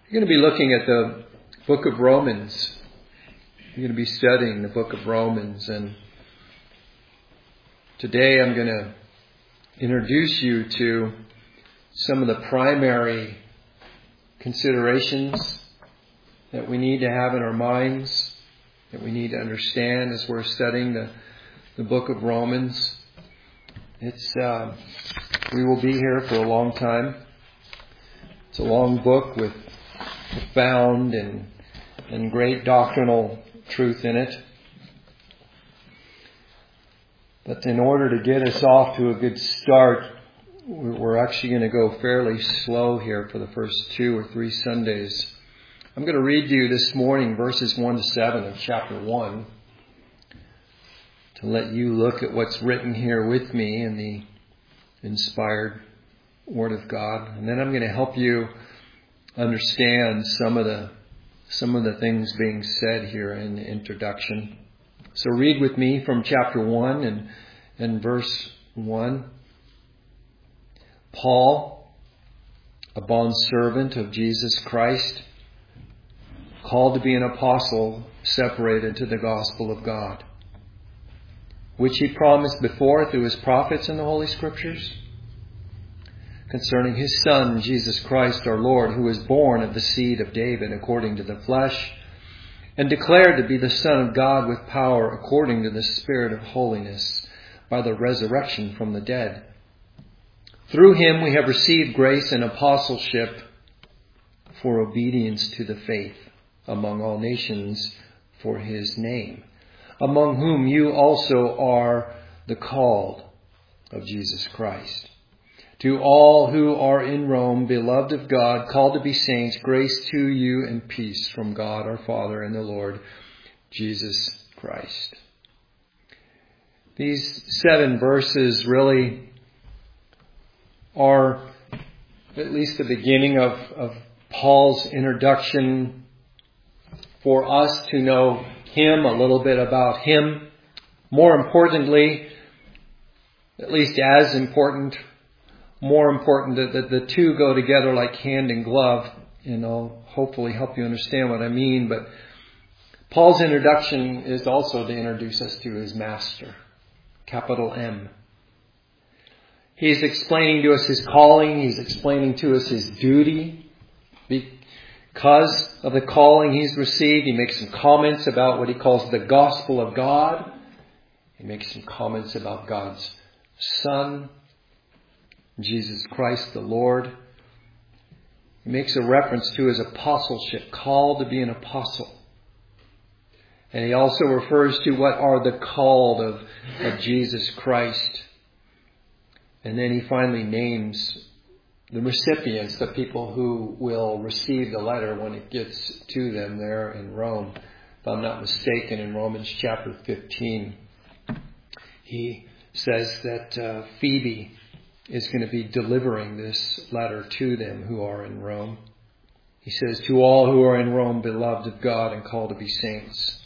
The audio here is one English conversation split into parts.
We're going to be looking at the book of Romans. We're going to be studying the book of Romans. And today I'm going to introduce you to some of the primary considerations that we need to have in our minds, that we need to understand as we're studying the book of Romans. We will be here for a long time. It's a long book with profound and great doctrinal truth in it. But in order to get us off to a good start, we're actually going to go fairly slow here for the first 2 or 3 Sundays. I'm going to read you this morning verses 1 to 7 of chapter 1 to let you look at what's written here with me in the inspired Word of God. And then I'm going to help you understand some of the things being said here in the introduction. So read with me from chapter 1 and verse 1. Paul, a bondservant of Jesus Christ, called to be an apostle, separated to the gospel of God, which he promised before through his prophets in the Holy Scriptures, concerning his Son, Jesus Christ our Lord, who was born of the seed of David according to the flesh, and declared to be the Son of God with power according to the Spirit of holiness, by the resurrection from the dead. Through him we have received grace and apostleship for obedience to the faith among all nations for his name, among whom you also are the called of Jesus Christ. To all who are in Rome, beloved of God, called to be saints, grace to you and peace from God our Father and the Lord Jesus Christ. These 7 verses really are at least the beginning of Paul's introduction for us to know him, a little bit about him. More importantly, at least as important, more important that the two go together like hand in glove. And I'll hopefully help you understand what I mean. But Paul's introduction is also to introduce us to his master, capital M. He's explaining to us his calling. He's explaining to us his duty. Because of the calling he's received, he makes some comments about what he calls the gospel of God. He makes some comments about God's Son, Jesus Christ the Lord. He makes a reference to his apostleship, called to be an apostle. And he also refers to what are the called of Jesus Christ. And then he finally names the recipients, the people who will receive the letter when it gets to them there in Rome. If I'm not mistaken, in Romans chapter 15, he says that Phoebe is going to be delivering this letter to them who are in Rome. He says, to all who are in Rome, beloved of God and called to be saints.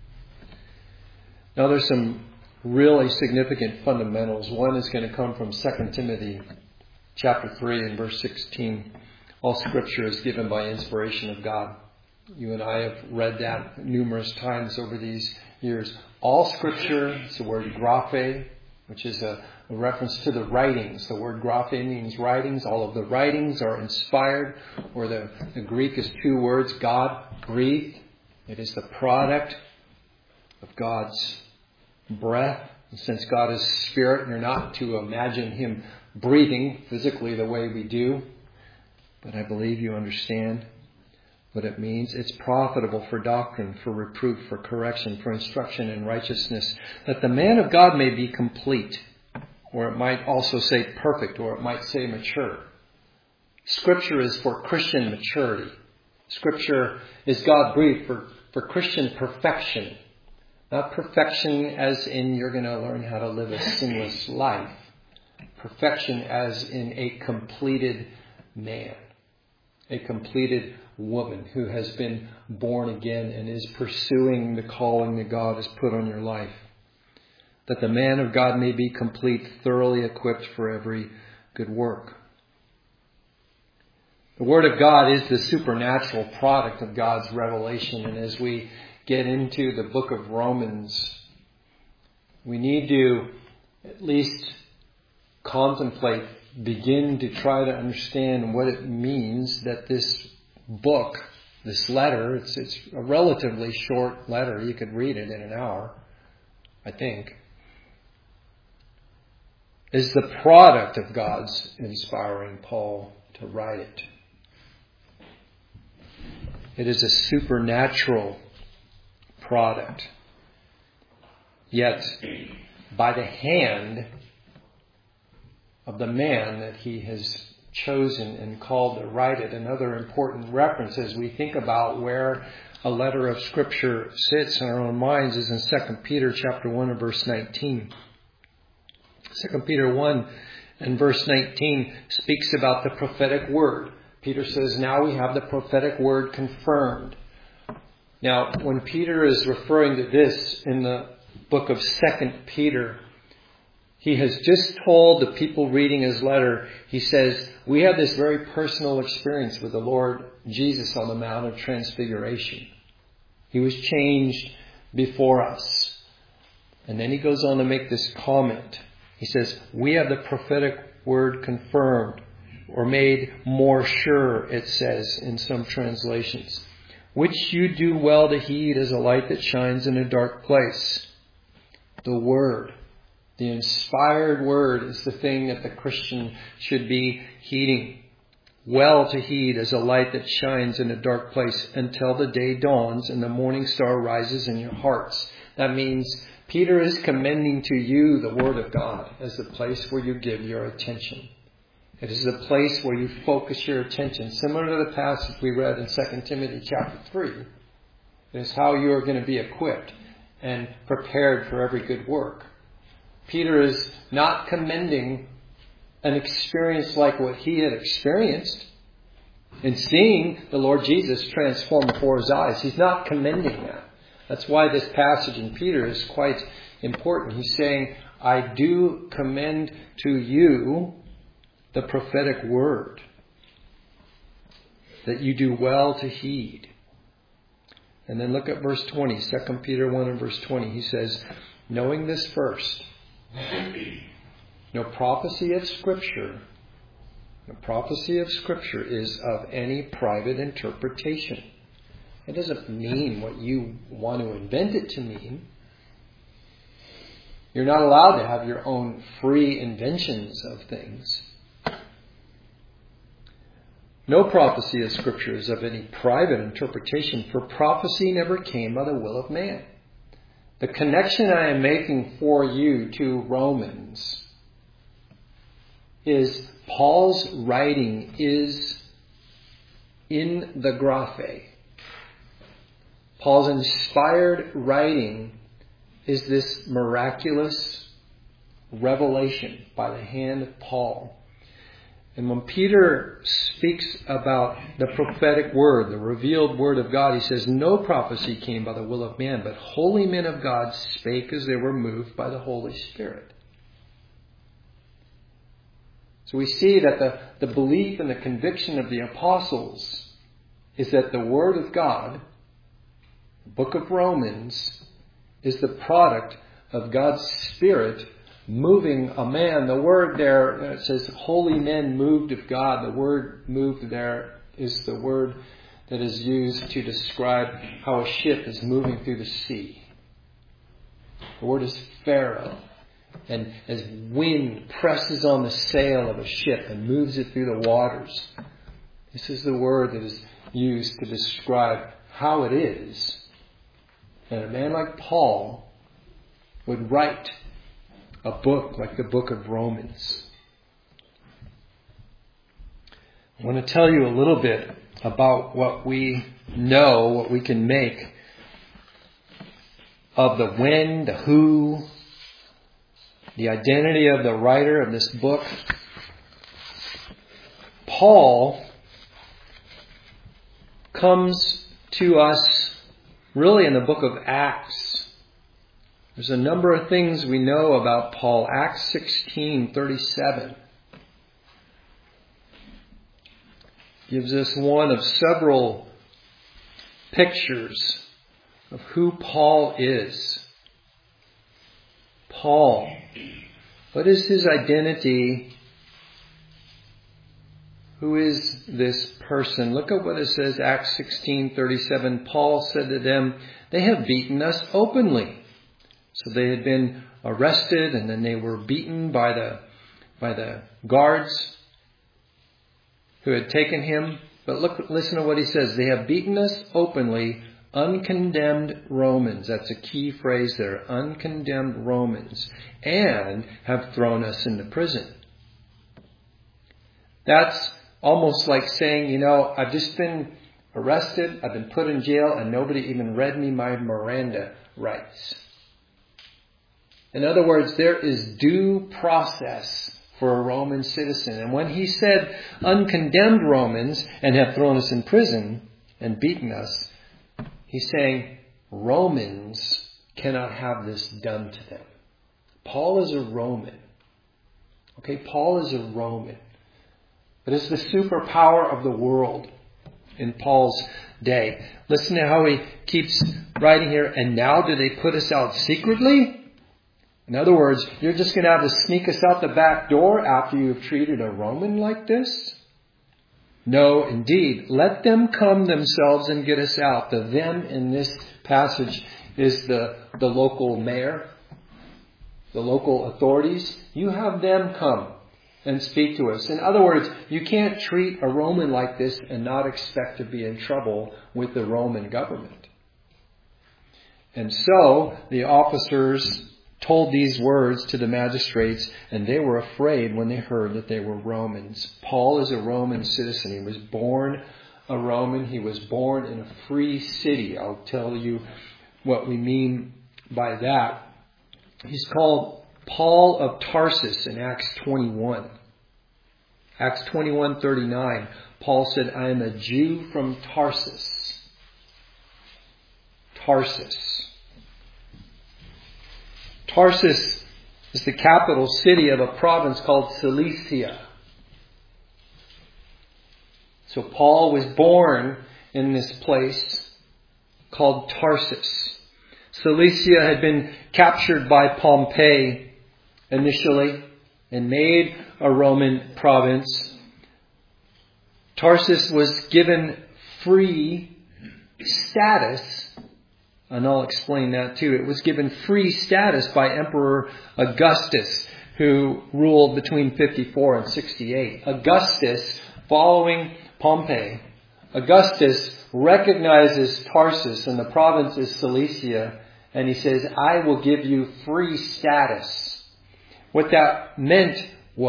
Now there's some really significant fundamentals. One is going to come from 2 Timothy chapter 3 and verse 16. All Scripture is given by inspiration of God. You and I have read that numerous times over these years. All Scripture, it's the word graphe, which is a reference to the writings. The word graphe means writings. All of the writings are inspired, or the Greek is 2 words, God breathed. It is the product of God's breath. And since God is spirit, you're not to imagine him breathing physically the way we do. But I believe you understand what it means. It's profitable for doctrine, for reproof, for correction, for instruction in righteousness, that the man of God may be complete. Or it might also say perfect, or it might say mature. Scripture is for Christian maturity. Scripture is God-breathed for Christian perfection. Not perfection as in you're going to learn how to live a sinless life. Perfection as in a completed man. A completed woman who has been born again and is pursuing the calling that God has put on your life. That the man of God may be complete, thoroughly equipped for every good work. The Word of God is the supernatural product of God's revelation. And as we get into the book of Romans, we need to at least contemplate, begin to try to understand what it means that this book, this letter, it's a relatively short letter. You could read it in an hour, I think, is the product of God's inspiring Paul to write it. It is a supernatural product. Yet, by the hand of the man that he has chosen and called to write it. Another important reference as we think about where a letter of Scripture sits in our own minds is in 2 Peter chapter 1 and verse 19. 2 Peter 1 and verse 19 speaks about the prophetic word. Peter says, now we have the prophetic word confirmed. Now, when Peter is referring to this in the book of 2 Peter, he has just told the people reading his letter, he says, we have this very personal experience with the Lord Jesus on the Mount of Transfiguration. He was changed before us. And then he goes on to make this comment. He says, we have the prophetic word confirmed, or made more sure, it says in some translations, which you do well to heed as a light that shines in a dark place. The Word, the inspired Word, is the thing that the Christian should be heeding. Well to heed as a light that shines in a dark place until the day dawns and the morning star rises in your hearts. That means Peter is commending to you the Word of God as the place where you give your attention. It is the place where you focus your attention. Similar to the passage we read in 2 Timothy chapter 3. It is how you are going to be equipped and prepared for every good work. Peter is not commending an experience like what he had experienced in seeing the Lord Jesus transform before his eyes. He's not commending that. That's why this passage in Peter is quite important. He's saying, I do commend to you the prophetic word that you do well to heed. And then look at verse 20, 2 Peter 1 and verse 20. He says, knowing this first, no prophecy of Scripture is of any private interpretation. It doesn't mean what you want to invent it to mean. You're not allowed to have your own free inventions of things. No prophecy of Scripture is of any private interpretation, for prophecy never came by the will of man. The connection I am making for you to Romans is Paul's writing is in the graphe. Paul's inspired writing is this miraculous revelation by the hand of Paul. And when Peter speaks about the prophetic word, the revealed word of God, he says, no prophecy came by the will of man, but holy men of God spake as they were moved by the Holy Spirit. So we see that the belief and the conviction of the apostles is that the word of God, the book of Romans, is the product of God's Spirit moving a man. The word there, it says holy men moved of God. The word moved there is the word that is used to describe how a ship is moving through the sea. The word is Pharaoh. And as wind presses on the sail of a ship and moves it through the waters, this is the word that is used to describe how it is that a man like Paul would write a book like the book of Romans. I want to tell you a little bit about what we know, what we can make of the when, the who, the identity of the writer of this book. Paul comes to us really in the book of Acts. There's a number of things we know about Paul. Acts 16:37. gives us one of several pictures of who Paul is. Paul. What is his identity? Who is this person? Look at what it says, Acts 16:37. Paul said to them, "They have beaten us openly." So they had been arrested and then they were beaten by the guards who had taken him. But listen to what he says. They have beaten us openly, uncondemned Romans. That's a key phrase there. Uncondemned Romans. And have thrown us into prison. That's almost like saying, I've just been arrested, I've been put in jail, and nobody even read me my Miranda rights. In other words, there is due process for a Roman citizen. And when he said uncondemned Romans and have thrown us in prison and beaten us, he's saying Romans cannot have this done to them. Paul is a Roman. Okay, Paul is a Roman. But it's the superpower of the world in Paul's day. Listen to how he keeps writing here. And now do they put us out secretly? In other words, you're just going to have to sneak us out the back door after you've treated a Roman like this? No, indeed. Let them come themselves and get us out. The them in this passage is the local mayor, the local authorities. You have them come and speak to us. In other words, you can't treat a Roman like this and not expect to be in trouble with the Roman government. And so the officers told these words to the magistrates, and they were afraid when they heard that they were Romans. Paul is a Roman citizen. He was born a Roman. He was born in a free city. I'll tell you what we mean by that. He's called Paul of Tarsus in Acts 21. Acts 21:39. Paul said, "I am a Jew from Tarsus." Tarsus. Tarsus is the capital city of a province called Cilicia. So Paul was born in this place called Tarsus. Cilicia had been captured by Pompey initially and made a Roman province. Tarsus was given free status, and I'll explain that too. It was given free status by Emperor Augustus, who ruled between 54 and 68. Augustus, following Pompey, Augustus recognizes Tarsus, and the province is Cilicia, and he says, "I will give you free status." What that meant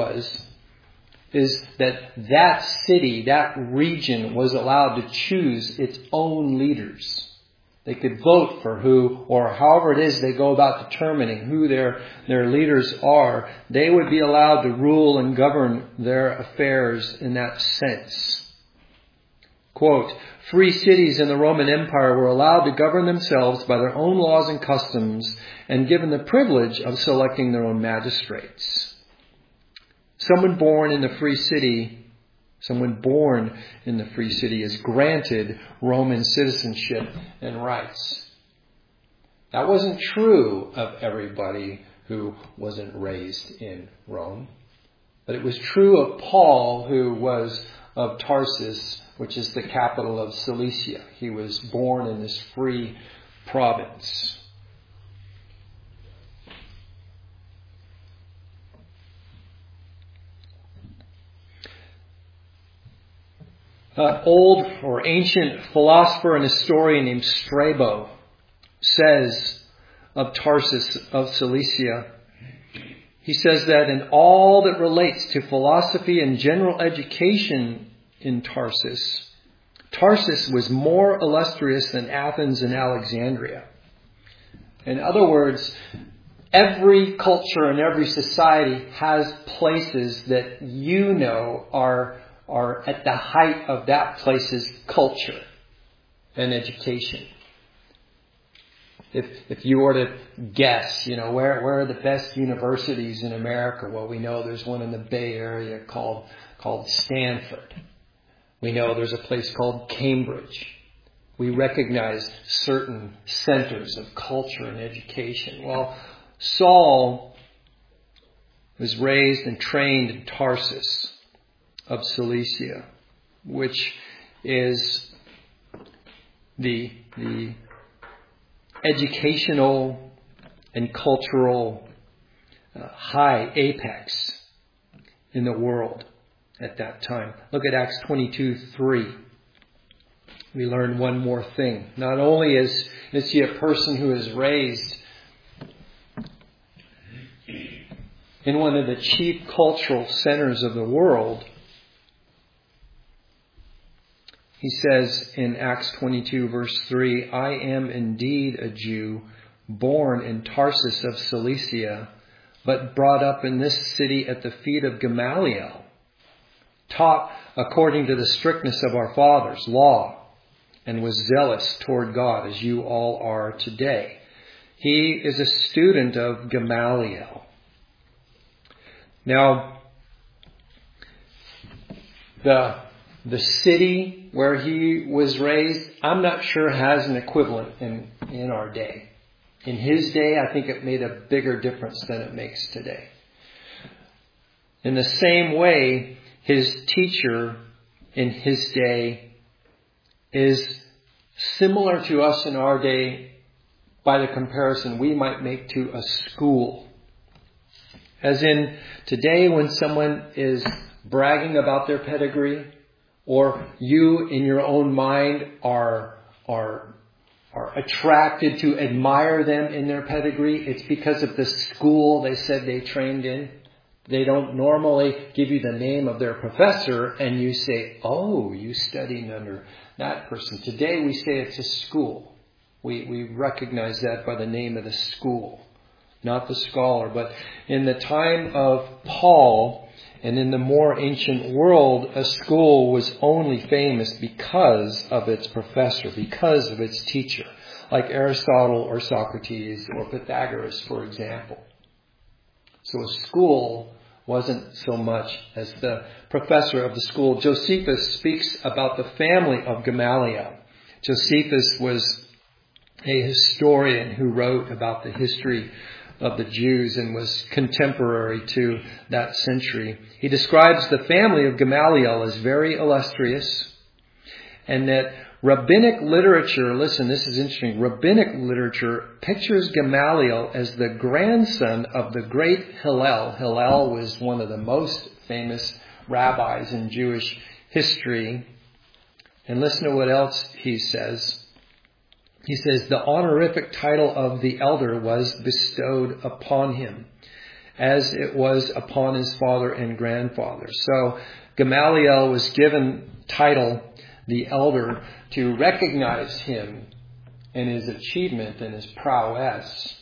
is that city, that region was allowed to choose its own leaders. They could vote for who, or however it is they go about determining who their leaders are. They would be allowed to rule and govern their affairs in that sense. Quote, "Free cities in the Roman Empire were allowed to govern themselves by their own laws and customs and given the privilege of selecting their own magistrates." Someone born in the free city is granted Roman citizenship and rights. That wasn't true of everybody who wasn't raised in Rome. But it was true of Paul, who was of Tarsus, which is the capital of Cilicia. He was born in this free province. Old or ancient philosopher and historian named Strabo says of Tarsus of Cilicia, he says that in all that relates to philosophy and general education in Tarsus, Tarsus was more illustrious than Athens and Alexandria. In other words, every culture and every society has places that are at the height of that place's culture and education. If you were to guess, where are the best universities in America? Well, we know there's one in the Bay Area called Stanford. We know there's a place called Cambridge. We recognize certain centers of culture and education. Well, Saul was raised and trained in Tarsus of Cilicia, which is the educational and cultural high apex in the world at that time. Look at Acts 22:3. We learn one more thing. Not only is he a person who is raised in one of the chief cultural centers of the world, he says in Acts 22 verse 3, I am indeed a Jew, born in Tarsus of Cilicia, but brought up in this city at the feet of Gamaliel, taught according to the strictness of our fathers' law, and was zealous toward God, as you all are today. He is a student of Gamaliel. Now, the city where he was raised, I'm not sure has an equivalent in our day. In his day, I think it made a bigger difference than it makes today. In the same way, his teacher in his day is similar to us in our day by the comparison we might make to a school. As in, today when someone is bragging about their pedigree, or you in your own mind are attracted to admire them in their pedigree, it's because of the school they said they trained in. They don't normally give you the name of their professor and you say, oh, you studied under that person. Today we say it's a school. We recognize that by the name of the school, not the scholar. But in the time of Paul and in the more ancient world, a school was only famous because of its professor, because of its teacher, like Aristotle or Socrates or Pythagoras, for example. So a school wasn't so much as the professor of the school. Josephus speaks about the family of Gamaliel. Josephus was a historian who wrote about the history of the Jews and was contemporary to that century. He describes the family of Gamaliel as very illustrious, and that rabbinic literature, listen, this is interesting, rabbinic literature pictures Gamaliel as the grandson of the great Hillel. Hillel was one of the most famous rabbis in Jewish history. And listen to what else he says. He says, the honorific title of the elder was bestowed upon him, as it was upon his father and grandfather. So Gamaliel was given title, the elder, to recognize him and his achievement and his prowess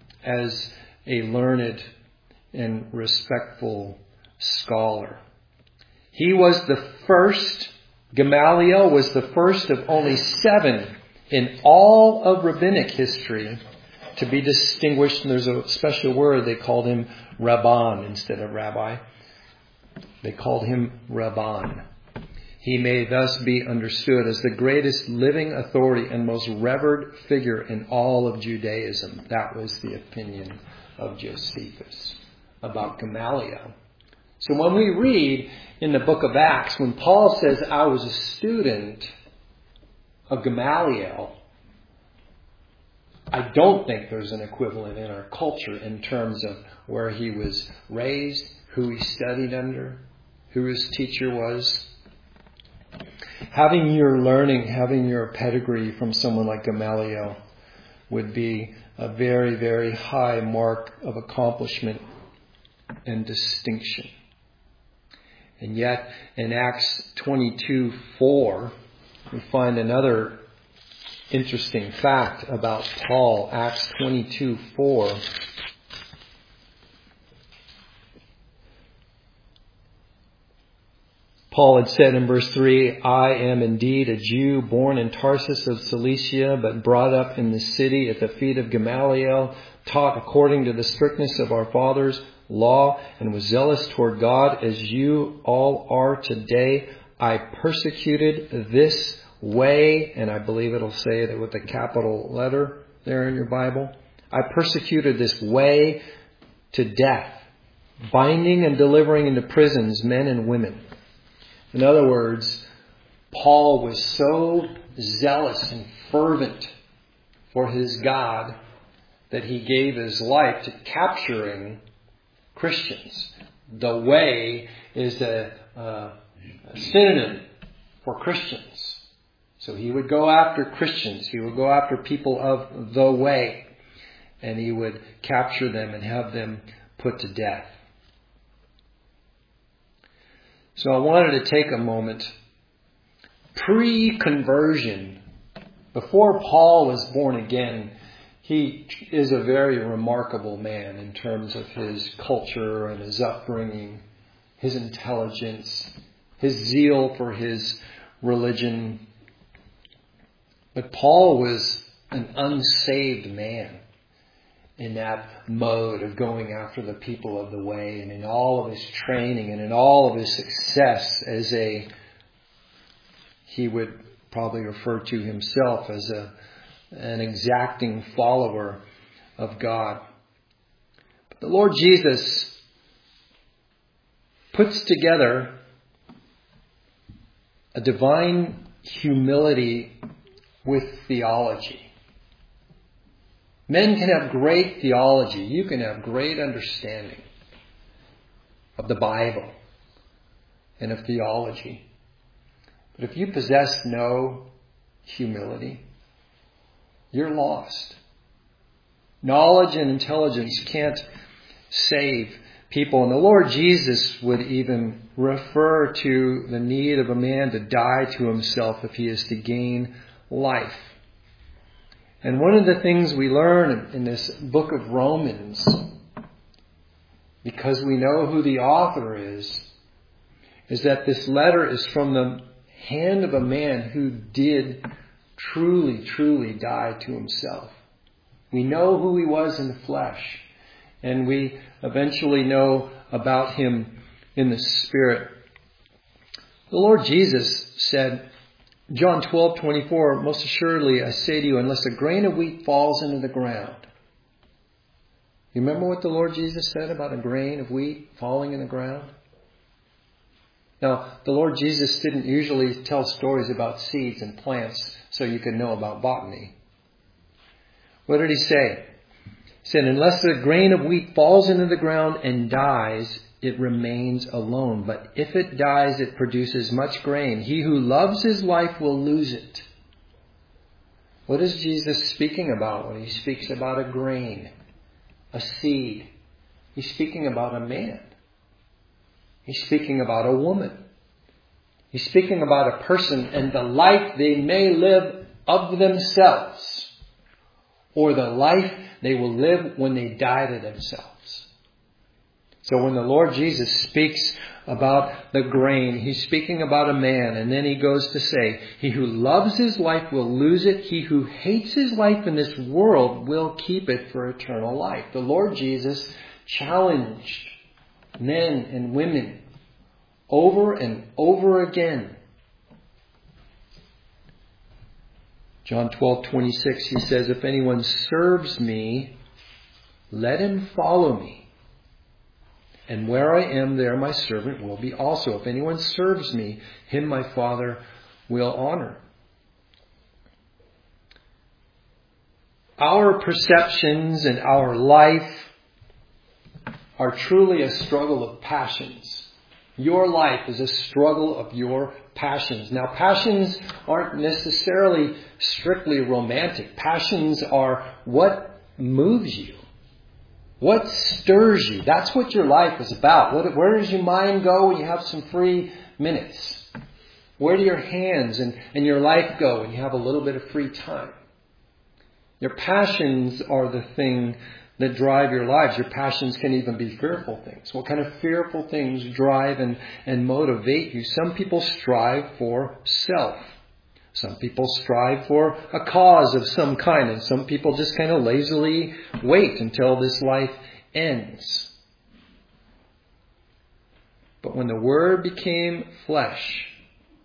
as a learned and respectful scholar. He was the first, Gamaliel was the first of only 7 in all of rabbinic history to be distinguished. And there's a special word, they called him Rabban instead of rabbi. They called him Rabban. He may thus be understood as the greatest living authority and most revered figure in all of Judaism. That was the opinion of Josephus about Gamaliel. So when we read in the book of Acts, when Paul says, I was a student of Gamaliel, I don't think there's an equivalent in our culture in terms of where he was raised, who he studied under, who his teacher was. Having your learning, having your pedigree from someone like Gamaliel would be a very, very high mark of accomplishment and distinction. And yet, in Acts 22:4, we find another interesting fact about Paul. Acts 22:4. Paul had said in verse 3, I am indeed a Jew, born in Tarsus of Cilicia, but brought up in the city at the feet of Gamaliel, taught according to the strictness of our fathers' law, and was zealous toward God, as you all are today. I persecuted this way, and I believe it'll say that with a capital letter there in your Bible. I persecuted this way to death, binding and delivering into prisons men and women. In other words, Paul was so zealous and fervent for his God that he gave his life to capturing Christians. The way is a synonym for Christians. So he would go after Christians. He would go after people of the way. And he would capture them and have them put to death. So I wanted to take a moment. Pre-conversion, before Paul was born again, he is a very remarkable man in terms of his culture and his upbringing, his intelligence, his zeal for his religion. But Paul was an unsaved man in that mode of going after the people of the way, and in all of his training and in all of his success as he would probably refer to himself as an exacting follower of God. But the Lord Jesus puts together a divine humility with theology. Men can have great theology. You can have great understanding of the Bible and of theology. But if you possess no humility, you're lost. Knowledge and intelligence can't save people. And the Lord Jesus would even refer to the need of a man to die to himself if he is to gain life. And one of the things we learn in this book of Romans, because we know who the author is that this letter is from the hand of a man who did truly, truly die to himself. We know who he was in the flesh, and we eventually know about him in the Spirit. The Lord Jesus said, John 12:24, most assuredly I say to you, unless a grain of wheat falls into the ground. You remember what the Lord Jesus said about a grain of wheat falling in the ground? Now, the Lord Jesus didn't usually tell stories about seeds and plants so you could know about botany. What did he say? He said, unless a grain of wheat falls into the ground and dies, it remains alone. But if it dies, it produces much grain. He who loves his life will lose it. What is Jesus speaking about when he speaks about a grain, a seed? He's speaking about a man. He's speaking about a woman. He's speaking about a person and the life they may live of themselves, or the life they will live when they die to themselves. So when the Lord Jesus speaks about the grain, he's speaking about a man, and then he goes to say, he who loves his life will lose it. He who hates his life in this world will keep it for eternal life. The Lord Jesus challenged men and women over and over again. John 12:26, he says, if anyone serves me, let him follow me. And where I am, there my servant will be also. If anyone serves me, him my Father will honor. Our perceptions and our life are truly a struggle of passions. Your life is a struggle of your passions. Now, passions aren't necessarily strictly romantic. Passions are what moves you. What stirs you? That's what your life is about. Where does your mind go when you have some free minutes? Where do your hands and your life go when you have a little bit of free time? Your passions are the thing that drive your lives. Your passions can even be fearful things. What kind of fearful things drive and motivate you? Some people strive for self. Some people strive for a cause of some kind, and some people just kind of lazily wait until this life ends. But when the Word became flesh,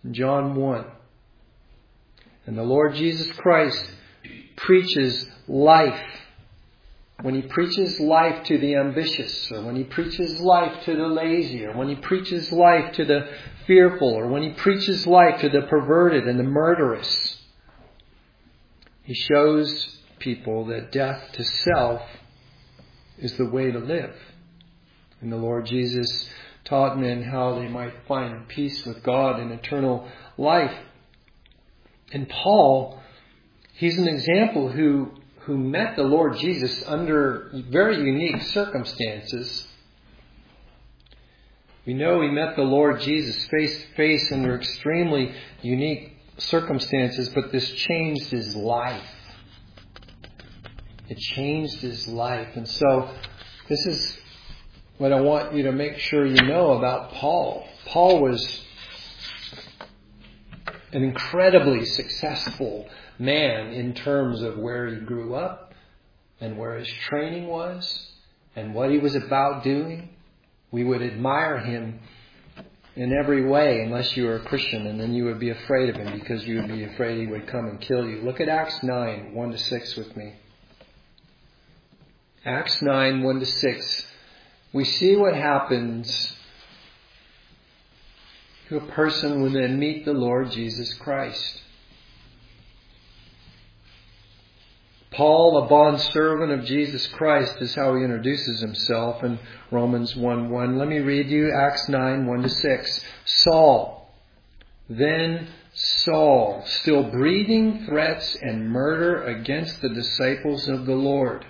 John 1. And the Lord Jesus Christ preaches life. When He preaches life to the ambitious, or when He preaches life to the lazy, or when He preaches life to the fearful, or when He preaches life to the perverted and the murderous, He shows people that death to self is the way to live. And the Lord Jesus taught men how they might find peace with God and eternal life. And Paul, he's an example who met the Lord Jesus under very unique circumstances. We know he met the Lord Jesus face to face under extremely unique circumstances, but this changed his life. It changed his life. And so this is what I want you to make sure you know about Paul. Paul was an incredibly successful man in terms of where he grew up and where his training was and what he was about doing. We would admire him in every way unless you were a Christian, and then you would be afraid of him because you would be afraid he would come and kill you. Look at Acts 9, 1-6 with me. Acts 9, 1-6. We see what happens to a person when they meet the Lord Jesus Christ. Paul, a bondservant of Jesus Christ, is how he introduces himself in Romans 1:1. Let me read you Acts 9, 1-6. Saul, then Saul, still breathing threats and murder against the disciples of the Lord,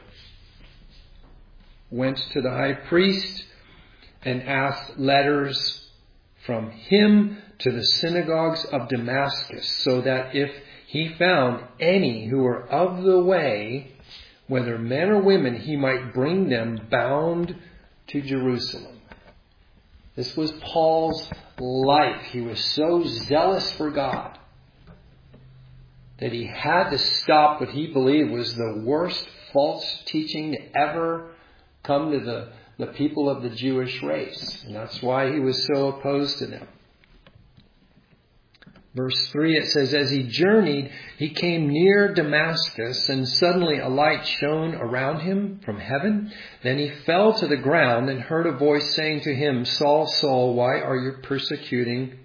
went to the high priest and asked letters from him to the synagogues of Damascus, so that if he found any who were of the way, whether men or women, he might bring them bound to Jerusalem. This was Paul's life. He was so zealous for God that he had to stop what he believed was the worst false teaching to ever come to the people of the Jewish race. And that's why he was so opposed to them. Verse 3, it says, as he journeyed, he came near Damascus, and suddenly a light shone around him from heaven. Then he fell to the ground and heard a voice saying to him, Saul, Saul, why are you persecuting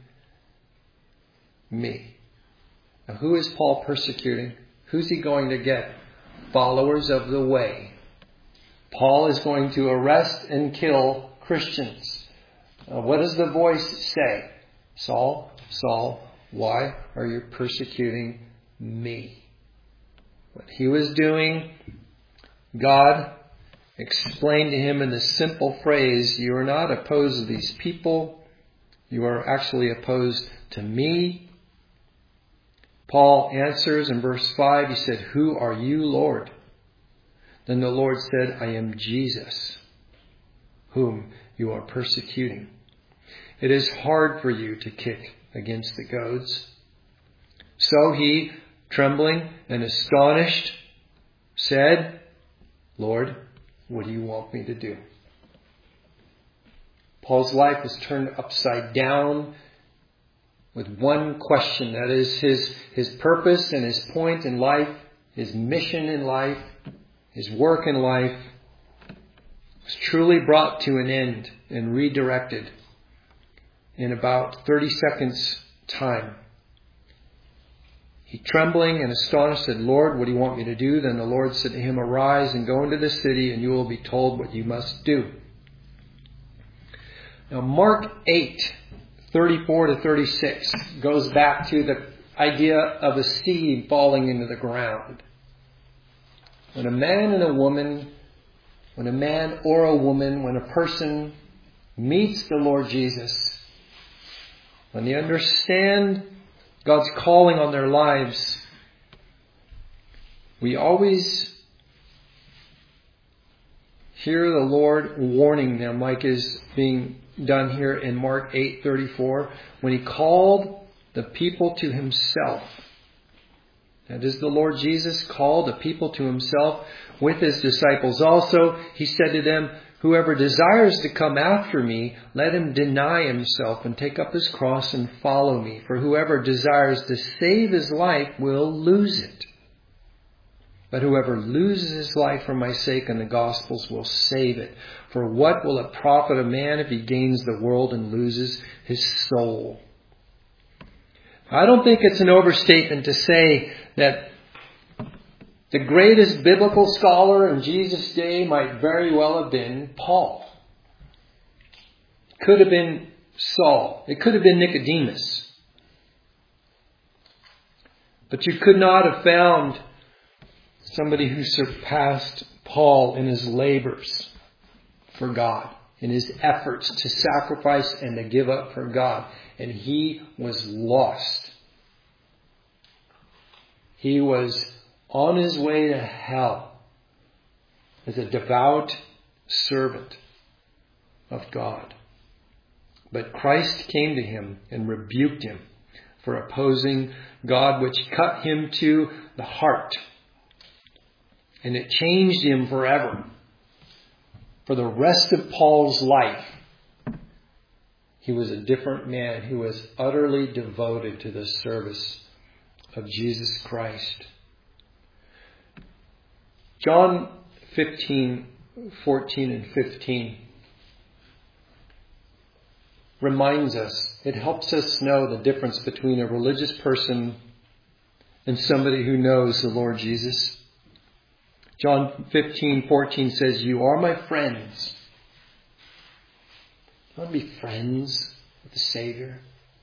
me? Now, who is Paul persecuting? Who's he going to get? Followers of the way. Paul is going to arrest and kill Christians. What does the voice say? Saul, Saul, why are you persecuting me? What he was doing, God explained to him in the simple phrase, you are not opposed to these people. You are actually opposed to me. Paul answers in verse 5, he said, who are you, Lord? Then the Lord said, I am Jesus, whom you are persecuting. It is hard for you to kick against the goads. So he, trembling and astonished, said, Lord, what do you want me to do? Paul's life was turned upside down with one question. That is his purpose and his point in life, his mission in life, his work in life was truly brought to an end and redirected in about 30 seconds time. He, trembling and astonished, said, Lord, what do you want me to do? Then the Lord said to him, arise and go into the city, and you will be told what you must do. Now Mark 8, 34-36 goes back to the idea of a seed falling into the ground. When a man and a woman, when a man or a woman, when a person meets the Lord Jesus, when they understand God's calling on their lives, we always hear the Lord warning them, like is being done here in Mark 8:34, when he called the people to himself. That is, the Lord Jesus called the people to himself with his disciples also. He said to them, Whoever desires to come after me, let him deny himself and take up his cross and follow me. For whoever desires to save his life will lose it. But whoever loses his life for my sake and the gospel's will save it. For what will it profit a man if he gains the world and loses his soul? I don't think it's an overstatement to say that the greatest biblical scholar in Jesus' day might very well have been Paul. It could have been Saul. It could have been Nicodemus. But you could not have found somebody who surpassed Paul in his labors for God, in his efforts to sacrifice and to give up for God. And he was lost. He was on his way to hell as a devout servant of God. But Christ came to him and rebuked him for opposing God, which cut him to the heart. And it changed him forever. For the rest of Paul's life, he was a different man who was utterly devoted to the service of Jesus Christ. John 15:14 and 15 reminds us, it helps us know the difference between a religious person and somebody who knows the Lord Jesus. John 15:14 says, "You are my friends." I want to be friends with the Savior.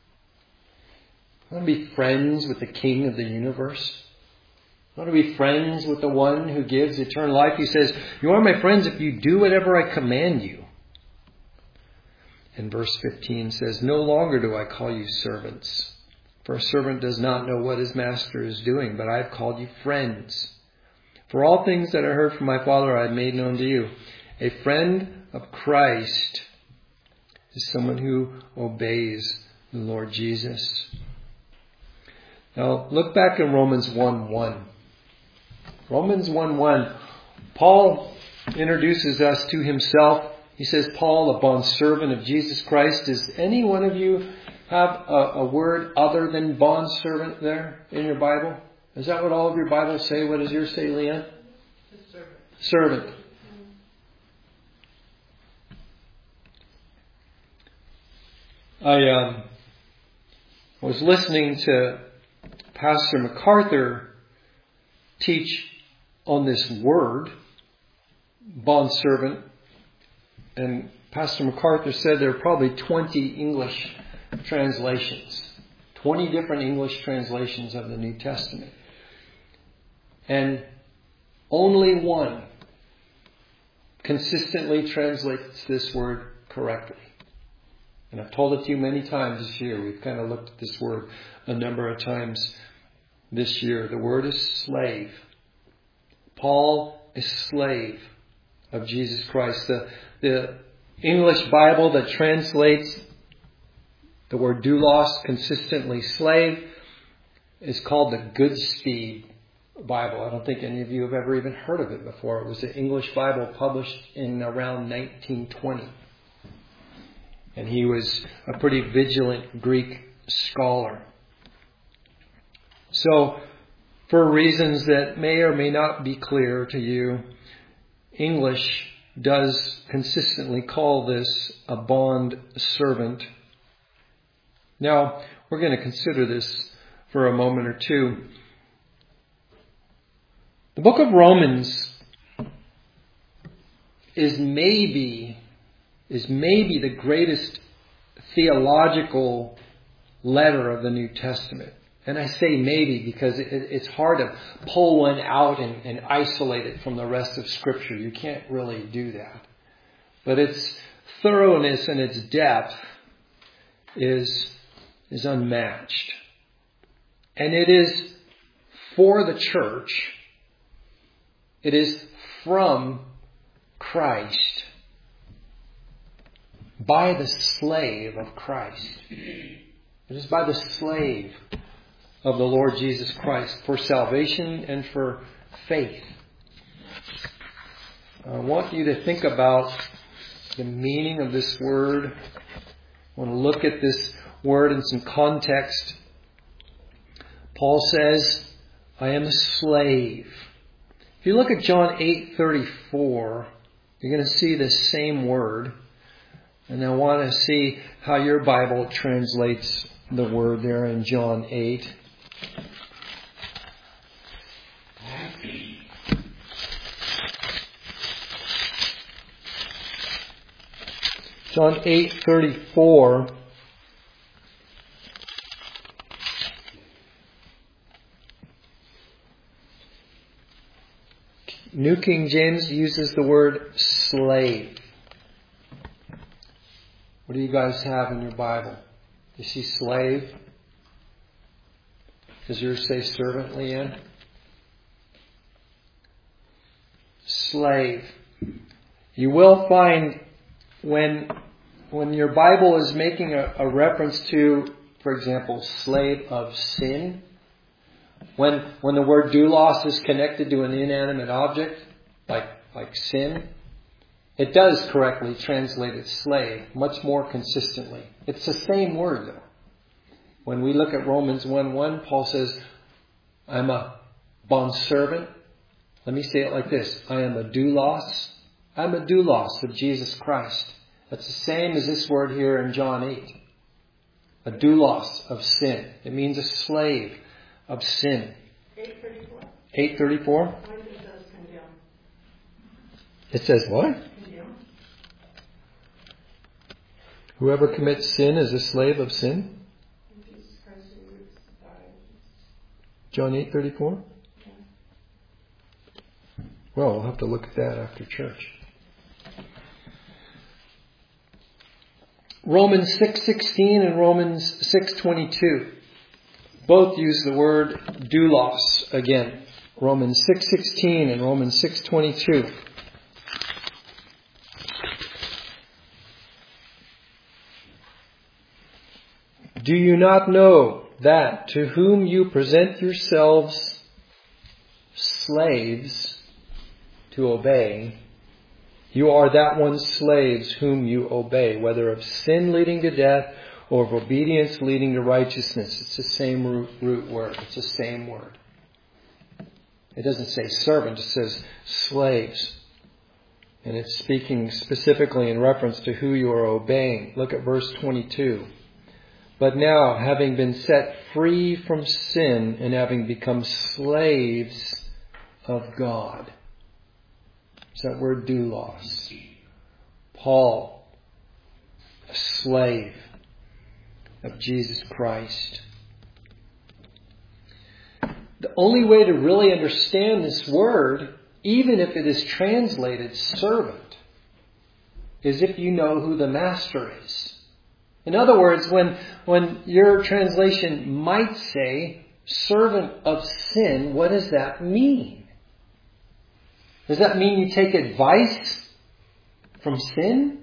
I want to be friends with the King of the universe. I want to be friends with the one who gives eternal life. He says, "You are my friends if you do whatever I command you." And verse 15 says, "No longer do I call you servants, for a servant does not know what his master is doing, but I have called you friends. For all things that I heard from my Father I have made known to you." A friend of Christ is someone who obeys the Lord Jesus. Now look back in Romans 1:1. Romans 1:1. Paul introduces us to himself. He says, "Paul, a bondservant of Jesus Christ." Does any one of you have a word other than bondservant there in your Bible? Is that what all of your Bibles say? What does yours say, Leanne? Servant. I was listening to Pastor MacArthur teach on this word, bondservant. And Pastor MacArthur said there are probably 20 English translations. 20 different English translations of the New Testament. And only one consistently translates this word correctly. And I've told it to you many times this year. We've kind of looked at this word a number of times this year. The word is slave. Paul is slave of Jesus Christ. The English Bible that translates the word doulos, consistently slave, is called the Goodspeed Bible. I don't think any of you have ever even heard of it before. It was an English Bible published in around 1920. And he was a pretty vigilant Greek scholar. So, for reasons that may or may not be clear to you, English does consistently call this a bond servant. Now, we're going to consider this for a moment or two. The book of Romans is maybe the greatest theological letter of the New Testament. And I say maybe because it's hard to pull one out and isolate it from the rest of Scripture. You can't really do that. But its thoroughness and its depth is unmatched. And it is for the church. It is from Christ. By the slave of Christ. It is by the slave of the Lord Jesus Christ for salvation and for faith. I want you to think about the meaning of this word. I want to look at this word in some context. Paul says, I am a slave. If you look at John 8:34, you're going to see the same word. And I want to see how your Bible translates the word there in John 8. John 8:34. New King James uses the word slave. What do you guys have in your Bible? You see slave? Does yours say servant, Leanne? Slave. You will find when your Bible is making a reference to, for example, slave of sin, when the word doulos is connected to an inanimate object, like sin, it does correctly translate it slave, much more consistently. It's the same word though. When we look at Romans 1:1, Paul says, I'm a bondservant. Let me say it like this. I am a doulos. I'm a doulos of Jesus Christ. That's the same as this word here in John 8. A doulos of sin. It means a slave of sin. 8:34. 8:34? It says condemn. It says what? Condemn. Whoever commits sin is a slave of sin. Jesus Christ died. John 8:34? Yeah. Well, we'll have to look at that after church. Romans 6:16 and Romans 6:22 both use the word doulos again. Romans 6:16 and Romans 6:22. Do you not know that to whom you present yourselves slaves to obey, you are that one's slaves whom you obey, whether of sin leading to death or of obedience leading to righteousness? It's the same root word. It's the same word. It doesn't say servant, it says slaves. And it's speaking specifically in reference to who you are obeying. Look at verse 22. But now, having been set free from sin and having become slaves of God. It's that word doulos. Paul, a slave of Jesus Christ. The only way to really understand this word, even if it is translated servant, is if you know who the master is. In other words, when your translation might say servant of sin, what does that mean? Does that mean you take advice from sin?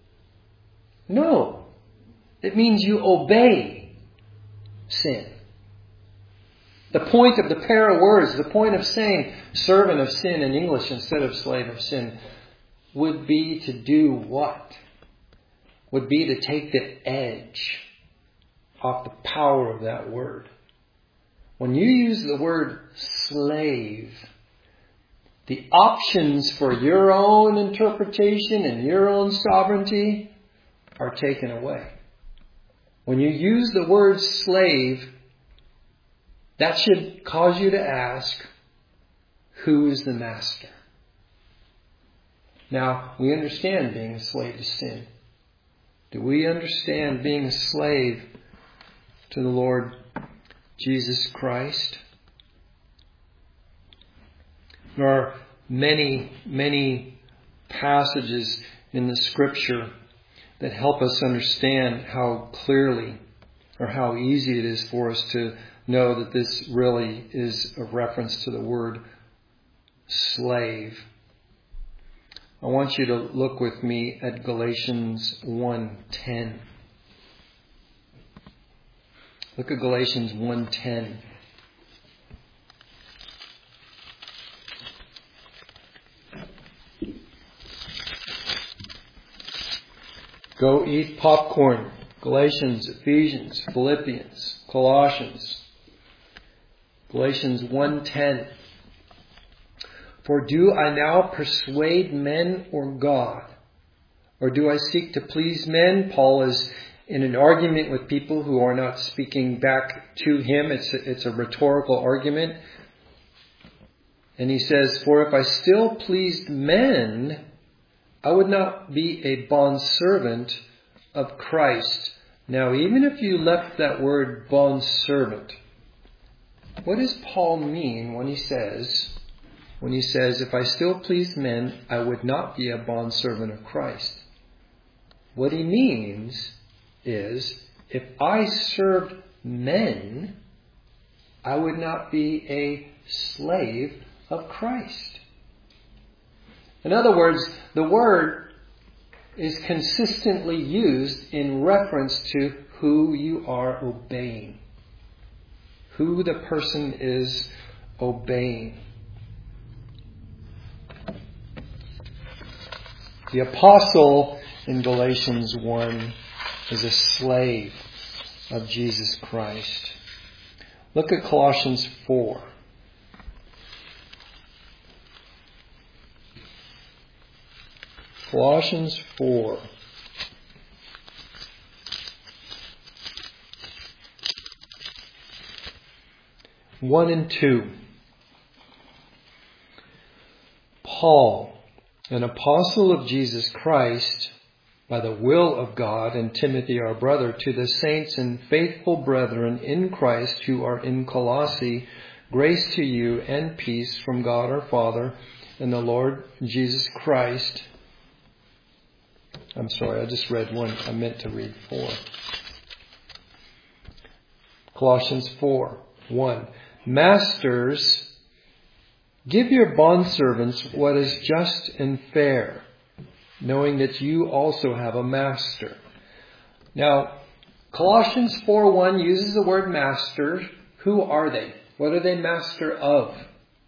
No. It means you obey sin. The point of the pair of words, the point of saying servant of sin in English instead of slave of sin, would be to do what? Would be to take the edge off the power of that word. When you use the word slave, the options for your own interpretation and your own sovereignty are taken away. When you use the word slave, that should cause you to ask, who is the master? Now, we understand being a slave to sin. Do we understand being a slave to the Lord Jesus Christ? There are many, many passages in the Scripture that help us understand how clearly or how easy it is for us to know that this really is a reference to the word slave. I want you to look with me at Galatians 1:10. Look at Galatians 1:10. Go eat popcorn. Galatians, Ephesians, Philippians, Colossians. Galatians 1:10. For do I now persuade men or God? Or do I seek to please men? Paul is in an argument with people who are not speaking back to him. It's a rhetorical argument. And he says, for if I still pleased men, I would not be a bondservant of Christ. Now, even if you left that word bondservant, what does Paul mean when he says, if I still pleased men, I would not be a bondservant of Christ? What he means is, if I served men, I would not be a slave of Christ. In other words, the word is consistently used in reference to who you are obeying. Who the person is obeying. The apostle in Galatians 1 is a slave of Jesus Christ. Look at Colossians 4. Colossians 4. 1 and 2. Paul, an apostle of Jesus Christ, by the will of God, and Timothy our brother, to the saints and faithful brethren in Christ who are in Colossae, grace to you and peace from God our Father and the Lord Jesus Christ. I'm sorry, I just read 1. I meant to read 4. Colossians 4, 1. Masters, give your bondservants what is just and fair, knowing that you also have a master. Now, Colossians 4:1 uses the word master. Who are they? What are they master of?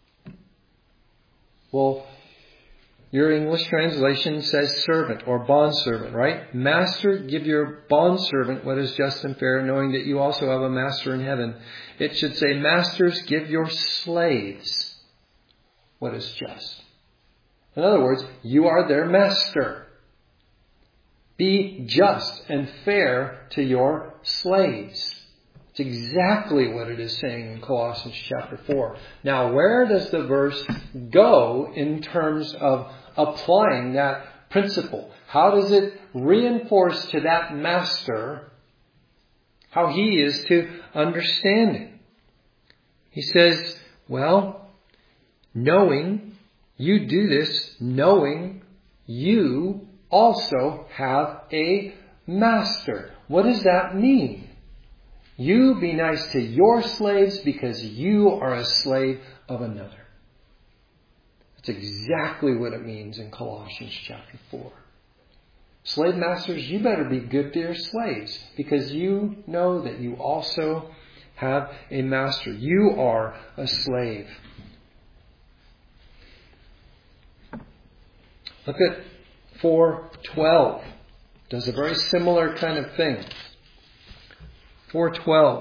Well, your English translation says servant or bondservant, right? Master, give your bondservant what is just and fair, knowing that you also have a master in heaven. It should say, masters, give your slaves what is just. In other words, you are their master. Be just and fair to your slaves. It's exactly what it is saying in Colossians chapter 4. Now, where does the verse go in terms of applying that principle? How does it reinforce to that master how he is to understand it? He says, well, knowing, you do this knowing you also have a master. What does that mean? You be nice to your slaves because you are a slave of another. That's exactly what it means in Colossians chapter 4. Slave masters, you better be good to your slaves because you know that you also have a master. You are a slave. Look at 4:12. Does a very similar kind of thing. 4:12.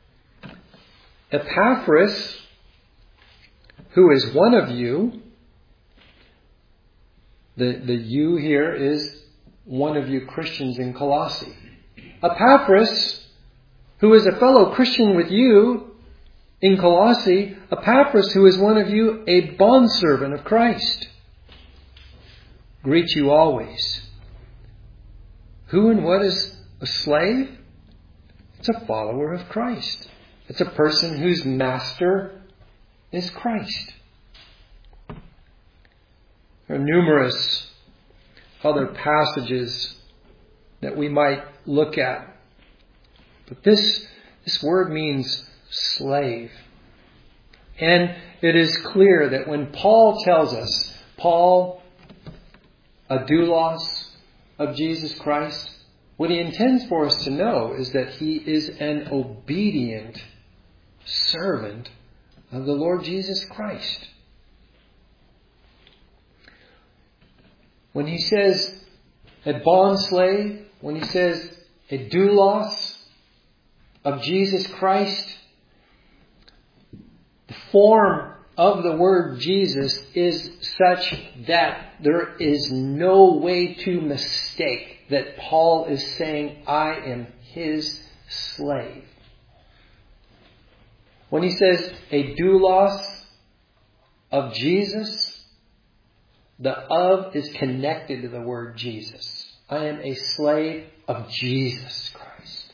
Epaphras, who is one of you, the you here is one of you Christians in Colossae. Epaphras, who is a fellow Christian with you in Colossae, Epaphras, who is one of you, a bondservant of Christ, greet you always. Who and what is a slave? It's a follower of Christ. It's a person whose master is Christ. There are numerous other passages that we might look at. But this word means slave. And it is clear that when Paul tells us, Paul, a doulos of Jesus Christ, what he intends for us to know is that he is an obedient servant of the Lord Jesus Christ. When he says a bond slave when he says a doulos of Jesus Christ, the form of the word Jesus is such that there is no way to mistake that Paul is saying, I am his slave. When he says a doulos of Jesus, the of is connected to the word Jesus. I am a slave of Jesus Christ.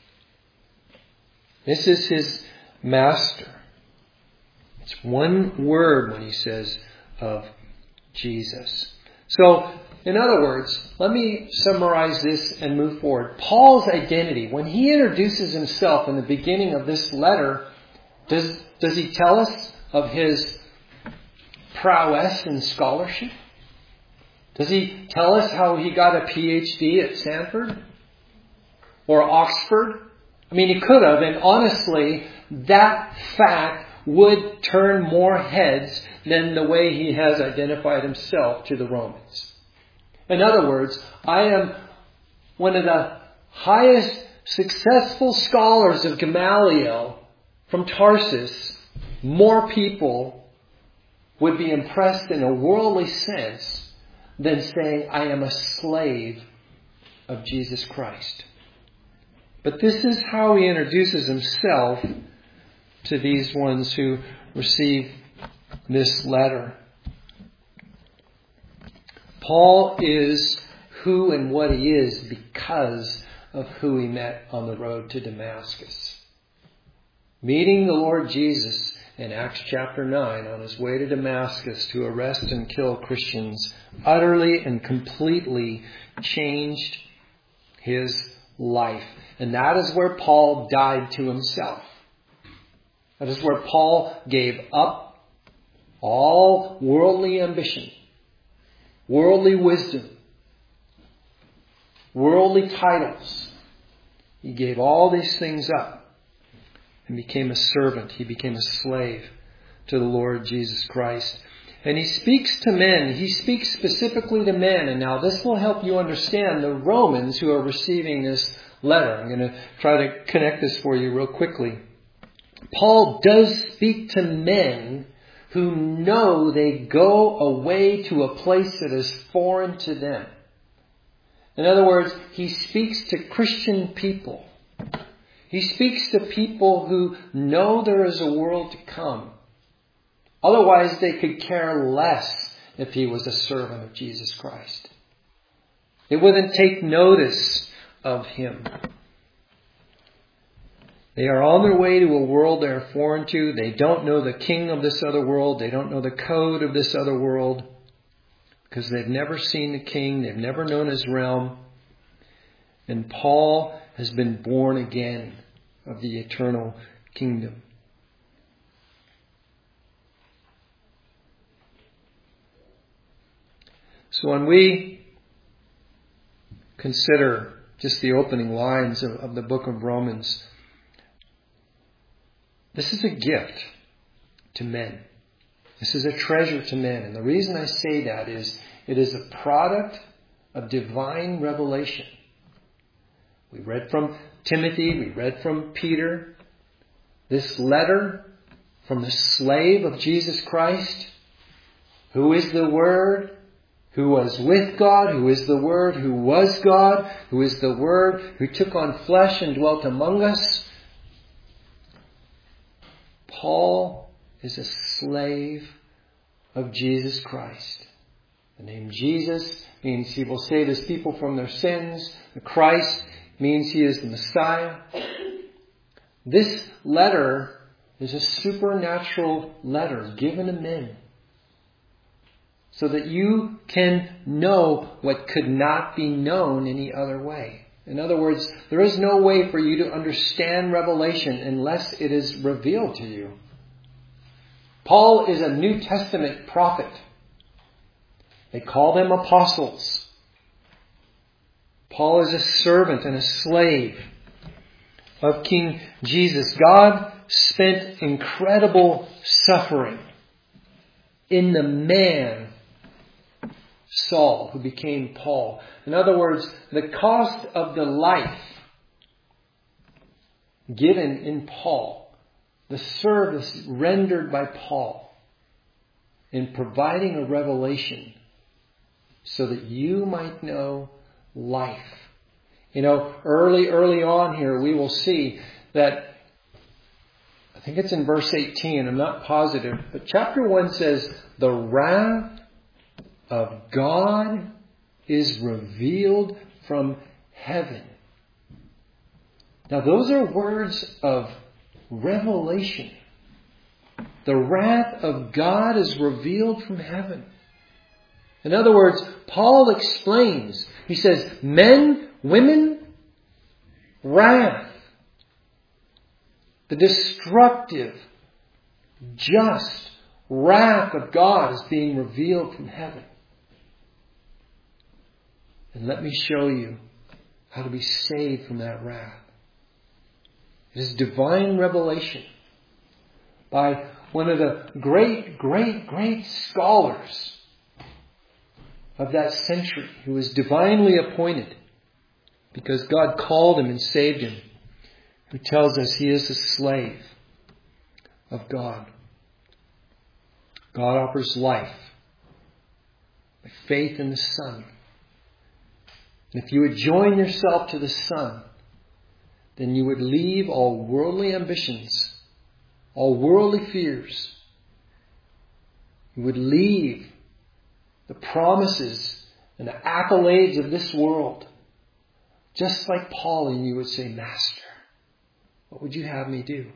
This is his master. It's one word when he says of Jesus. So, in other words, let me summarize this and move forward. Paul's identity, when he introduces himself in the beginning of this letter, does he tell us of his prowess in scholarship? Does he tell us how he got a PhD at Stanford or Oxford? I mean, he could have, and honestly, that fact would turn more heads than the way he has identified himself to the Romans. In other words, I am one of the highest successful scholars of Gamaliel from Tarsus. More people would be impressed in a worldly sense than saying, I am a slave of Jesus Christ. But this is how he introduces himself to these ones who receive this letter. Paul is who and what he is because of who he met on the road to Damascus. Meeting the Lord Jesus in Acts chapter 9 on his way to Damascus to arrest and kill Christians utterly and completely changed his life. And that is where Paul died to himself. That is where Paul gave up all worldly ambition, worldly wisdom, worldly titles. He gave all these things up and became a servant. He became a slave to the Lord Jesus Christ. And he speaks to men. He speaks specifically to men. And now this will help you understand the Romans who are receiving this letter. I'm going to try to connect this for you real quickly. Paul does speak to men who know they go away to a place that is foreign to them. In other words, he speaks to Christian people. He speaks to people who know there is a world to come. Otherwise, they could care less if he was a servant of Jesus Christ. They wouldn't take notice of him. They are on their way to a world they are foreign to. They don't know the king of this other world. They don't know the code of this other world because they've never seen the king. They've never known his realm. And Paul has been born again of the eternal kingdom. So when we consider just the opening lines of the book of Romans, this is a gift to men. This is a treasure to men. And the reason I say that is it is a product of divine revelation. We read from Timothy. We read from Peter. This letter from the slave of Jesus Christ, who is the Word, who was with God, who is the Word, who was God, who is the Word, who took on flesh and dwelt among us. Paul is a slave of Jesus Christ. The name Jesus means he will save his people from their sins. The Christ means he is the Messiah. This letter is a supernatural letter given to men so that you can know what could not be known any other way. In other words, there is no way for you to understand Revelation unless it is revealed to you. Paul is a New Testament prophet. They call them apostles. Paul is a servant and a slave of King Jesus. God spent incredible suffering in the man Saul, who became Paul. In other words, the cost of the life given in Paul, the service rendered by Paul in providing a revelation so that you might know life. You know, early on here we will see that, I think it's in verse 18, I'm not positive, but chapter 1 says, the wrath of God is revealed from heaven. Now those are words of revelation. The wrath of God is revealed from heaven. In other words, Paul explains, he says, men, women, wrath. The destructive, just wrath of God is being revealed from heaven. And let me show you how to be saved from that wrath. It is divine revelation by one of the great scholars of that century, who was divinely appointed because God called him and saved him, who tells us he is a slave of God. God offers life by faith in the Son. And if you would join yourself to the Son, then you would leave all worldly ambitions, all worldly fears. You would leave the promises and the accolades of this world. Just like Paul, and you would say, Master, what would you have me do?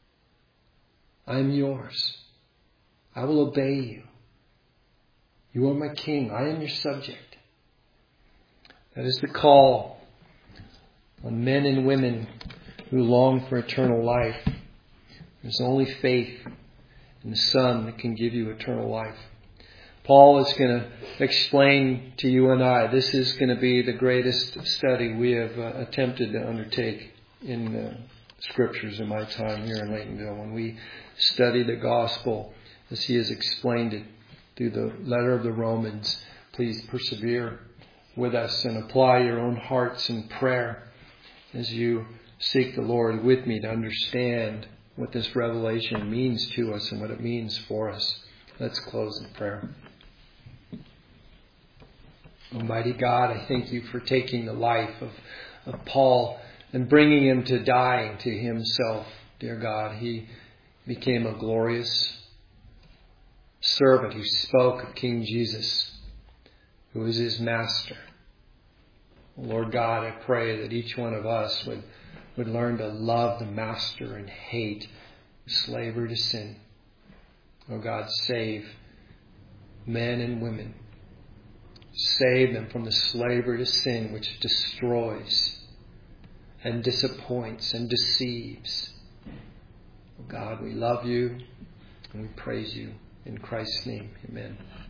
I am yours. I will obey you. You are my king. I am your subject. That is the call on men and women who long for eternal life. There's only faith in the Son that can give you eternal life. Paul is going to explain to you and I, this is going to be the greatest study we have attempted to undertake in Scriptures in my time here in Laytonville. When we study the gospel as he has explained it through the letter of the Romans, please persevere with us and apply your own hearts in prayer as you seek the Lord with me to understand what this revelation means to us and what it means for us. Let's close in prayer. Almighty God, I thank you for taking the life of Paul and bringing him to dying to himself. Dear God, he became a glorious servant who spoke of King Jesus, who is his master. Lord God, I pray that each one of us would learn to love the master and hate slavery to sin. Oh God, save men and women. Save them from the slavery to sin which destroys and disappoints and deceives. Oh God, we love you and we praise you. In Christ's name, amen.